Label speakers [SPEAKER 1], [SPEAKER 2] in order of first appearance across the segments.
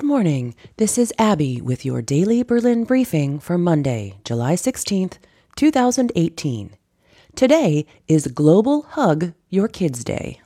[SPEAKER 1] morning. This is Abby with your daily Berlin briefing for Monday, July 16th, 2018. Today is Global Hug Your Kids Day.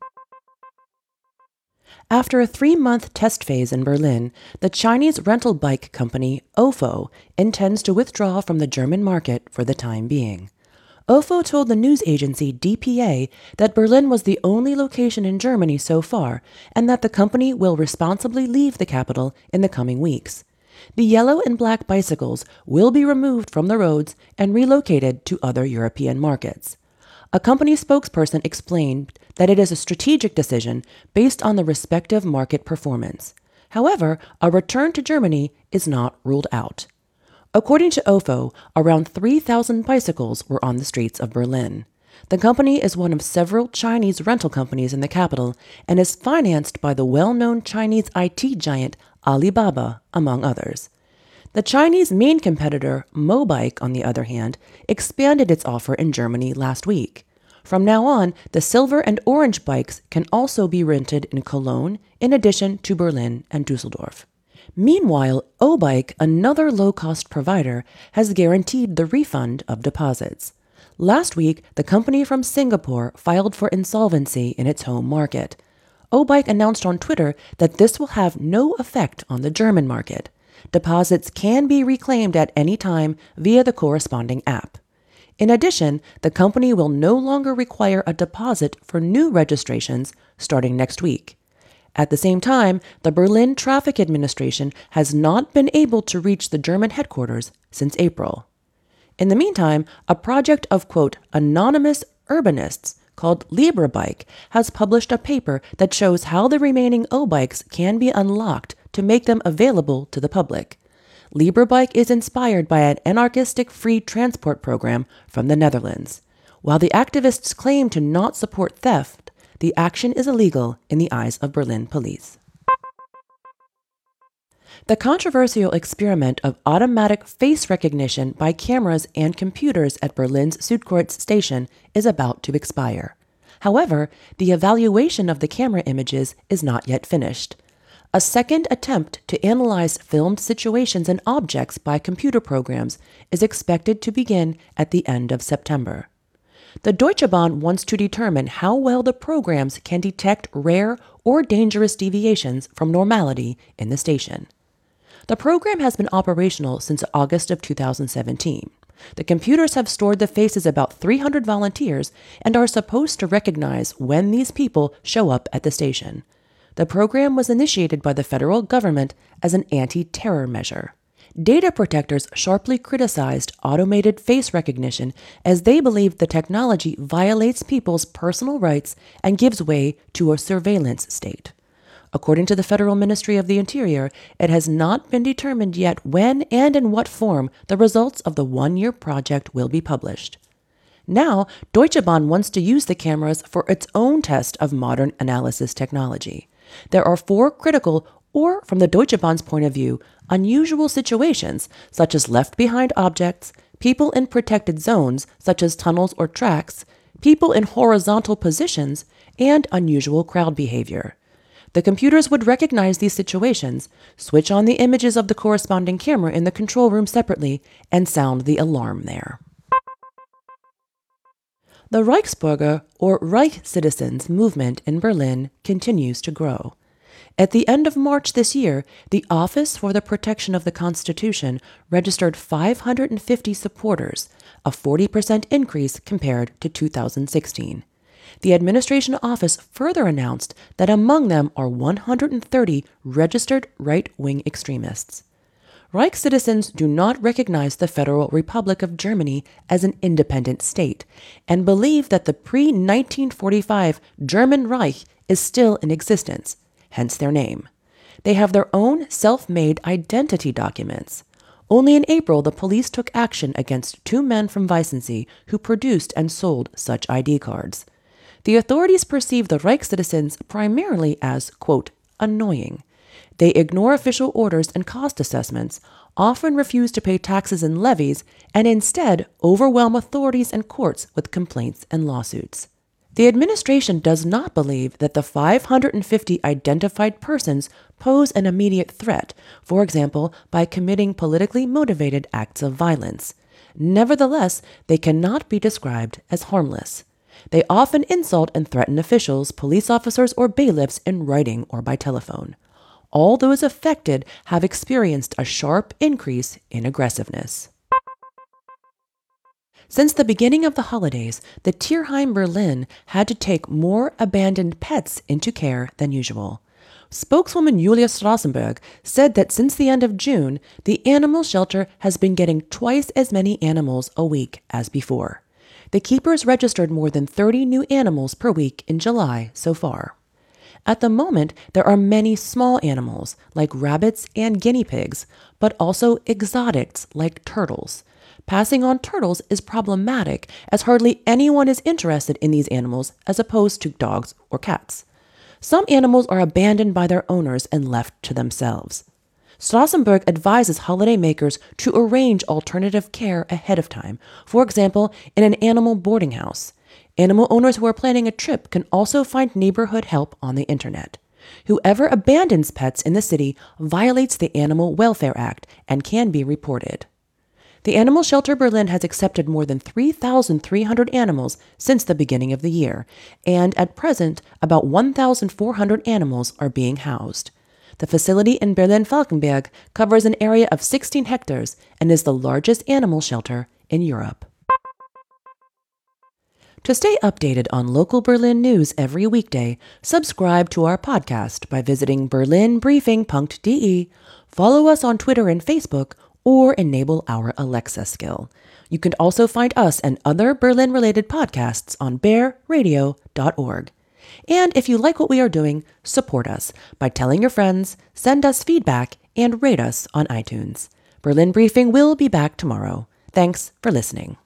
[SPEAKER 1] After a 3-month test phase in Berlin, the Chinese rental bike company Ofo intends to withdraw from the German market for the time being. Ofo told the news agency dpa that Berlin was the only location in Germany so far, and that the company will responsibly leave the capital in the coming weeks. The yellow and black bicycles will be removed from the roads and relocated to other European markets. A company spokesperson explained that it is a strategic decision based on the respective market performance. However, a return to Germany is not ruled out. According to Ofo, around 3,000 bicycles were on the streets of Berlin. The company is one of several Chinese rental companies in the capital and is financed by the well-known Chinese IT giant Alibaba, among others. The Chinese main competitor, Mobike, on the other hand, expanded its offer in Germany last week. From now on, the silver and orange bikes can also be rented in Cologne, in addition to Berlin and Dusseldorf. Meanwhile, Obike, another low-cost provider, has guaranteed the refund of deposits. Last week, the company from Singapore filed for insolvency in its home market. Obike announced on Twitter that this will have no effect on the German market. Deposits can be reclaimed at any time via the corresponding app. In addition, the company will no longer require a deposit for new registrations starting next week. At the same time, the Berlin Traffic Administration has not been able to reach the German headquarters since April. In the meantime, a project of, quote, anonymous urbanists called LibreBike has published a paper that shows how the remaining O-bikes can be unlocked to make them available to the public. LibreBike is inspired by an anarchistic free transport program from the Netherlands. While the activists claim to not support theft, the action is illegal in the eyes of Berlin police. The controversial experiment of automatic face recognition by cameras and computers at Berlin's Südkreuz station is about to expire. However, the evaluation of the camera images is not yet finished. A second attempt to analyze filmed situations and objects by computer programs is expected to begin at the end of September. The Deutsche Bahn wants to determine how well the programs can detect rare or dangerous deviations from normality in the station. The program has been operational since August of 2017. The computers have stored the faces of about 300 volunteers and are supposed to recognize when these people show up at the station. The program was initiated by the federal government as an anti-terror measure. Data protectors sharply criticized automated face recognition as they believe the technology violates people's personal rights and gives way to a surveillance state. According to the Federal Ministry of the Interior, it has not been determined yet when and in what form the results of the one-year project will be published. Now, Deutsche Bahn wants to use the cameras for its own test of modern analysis technology. There are 4 critical, or from the Deutsche Bahn's point of view, unusual situations, such as left-behind objects, people in protected zones, such as tunnels or tracks, people in horizontal positions, and unusual crowd behavior. The computers would recognize these situations, switch on the images of the corresponding camera in the control room separately, and sound the alarm there. The Reichsbürger, or Reich Citizens, movement in Berlin continues to grow. At the end of March this year, the Office for the Protection of the Constitution registered 550 supporters, a 40% increase compared to 2016. The administration office further announced that among them are 130 registered right-wing extremists. Reich citizens do not recognize the Federal Republic of Germany as an independent state and believe that the pre-1945 German Reich is still in existence, hence their name. They have their own self-made identity documents. Only in April, the police took action against 2 men from Weissensee who produced and sold such ID cards. The authorities perceive the Reich citizens primarily as, quote, annoying. They ignore official orders and cost assessments, often refuse to pay taxes and levies, and instead overwhelm authorities and courts with complaints and lawsuits. The administration does not believe that the 550 identified persons pose an immediate threat, for example, by committing politically motivated acts of violence. Nevertheless, they cannot be described as harmless. They often insult and threaten officials, police officers, or bailiffs in writing or by telephone. All those affected have experienced a sharp increase in aggressiveness. Since the beginning of the holidays, the Tierheim Berlin had to take more abandoned pets into care than usual. Spokeswoman Julia Strassenberg said that since the end of June, the animal shelter has been getting twice as many animals a week as before. The keepers registered more than 30 new animals per week in July so far. At the moment, there are many small animals, like rabbits and guinea pigs, but also exotics, like turtles. Passing on turtles is problematic, as hardly anyone is interested in these animals as opposed to dogs or cats. Some animals are abandoned by their owners and left to themselves. Strassenberg advises holidaymakers to arrange alternative care ahead of time, for example, in an animal boarding house. Animal owners who are planning a trip can also find neighborhood help on the internet. Whoever abandons pets in the city violates the Animal Welfare Act and can be reported. The Animal Shelter Berlin has accepted more than 3,300 animals since the beginning of the year, and at present, about 1,400 animals are being housed. The facility in Berlin-Falkenberg covers an area of 16 hectares and is the largest animal shelter in Europe. To stay updated on local Berlin news every weekday, subscribe to our podcast by visiting berlinbriefing.de, follow us on Twitter and Facebook, or enable our Alexa skill. You can also find us and other Berlin-related podcasts on bearradio.org. And if you like what we are doing, support us by telling your friends, send us feedback, and rate us on iTunes. Berlin Briefing will be back tomorrow. Thanks for listening.